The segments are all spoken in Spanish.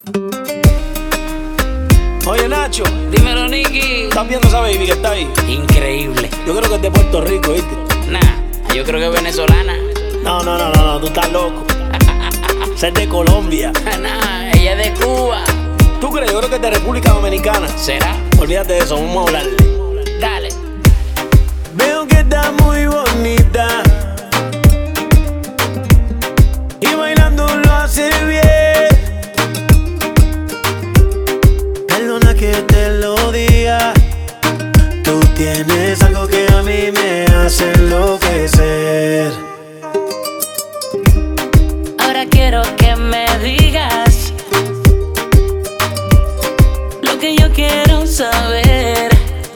Oye, Nacho, Dímelo, Nicky. ¿estás viendo esa baby que está ahí? Increíble. Yo creo que es de Puerto Rico, ¿viste? Nah, yo creo que es venezolana. No, tú estás loco. Esa es de Colombia. Nah, ella es de Cuba. ¿Tú crees? Yo creo que es de República Dominicana. ¿Será? Olvídate de eso, vamos a hablarle. Dale. Veo que está muy bonita y bailando lo hace bien. Perdona que te lo diga, tú tienes algo que a mí me hace enloquecer. Ahora quiero que me digas lo que yo quiero saber.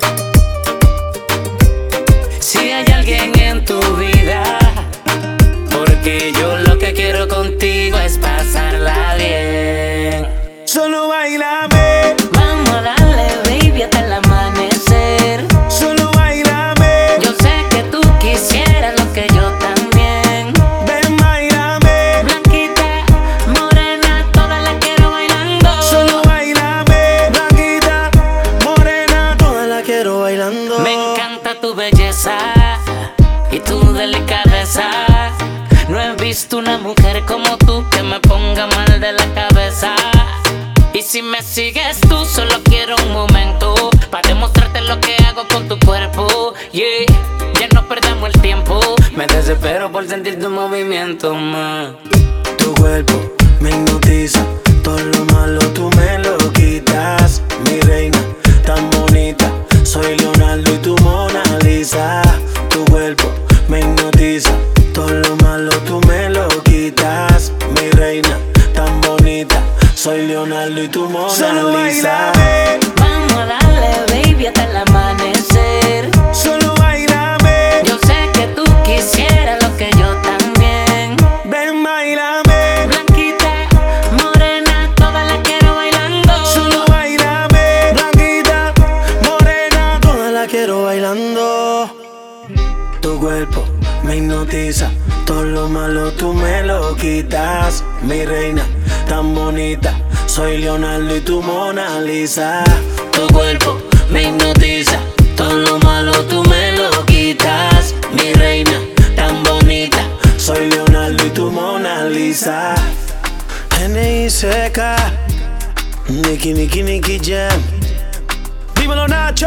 Si hay alguien en tu vida, porque yo lo que quiero contigo es pasarla bien. Solo bailame, Vamos a darle, baby, hasta el amanecer. solo bailame, Yo sé que tú quisieras lo que yo también. ven bailame, Blanquita, morena, todas las quiero bailando. solo bailame, blanquita, morena, toda la quiero bailando. Me encanta tu belleza y tu delicadeza. No he visto una mujer como tú que me ponga mal de la cabeza. Y si me sigues tú, solo quiero un momento para demostrarte lo que hago con tu cuerpo. Yeah, ya no perdamos el tiempo. Me desespero por sentir tu movimiento, ma. Tu cuerpo me hipnotiza, todo lo malo tú me lo quitas. Mi reina, tan bonita, soy Leonardo y tu Mona Lisa. Tu cuerpo me hipnotiza, todo lo malo tú me lo quitas. Mi reina, tan bonita, soy Leonardo y tu Mona Lisa. Vamos a darle, baby, hasta el amanecer. Solo bailame, Yo sé que tú quisieras lo que yo también. ven bailame, Blanquita, morena, todas las quiero bailando. solo bailame, blanquita, morena, toda la quiero bailando. Tu cuerpo me hipnotiza, todo lo malo tú me lo quitas. Mi reina, tan bonita, soy Leonardo y tu Mona Lisa. Tu cuerpo me hipnotiza, todo lo malo tú me lo quitas. Mi reina, tan bonita, soy Leonardo y tu Mona Lisa. N.I.C.K. Nicky Jam. Dímelo, Nacho.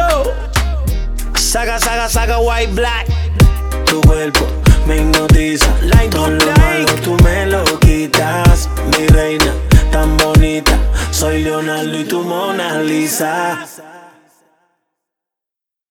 Saga, white, black. Tu cuerpo me hipnotiza, todo lo malo tú me lo quitas. Mi reina, tan bonita, soy Leonardo y tu Mona Lisa.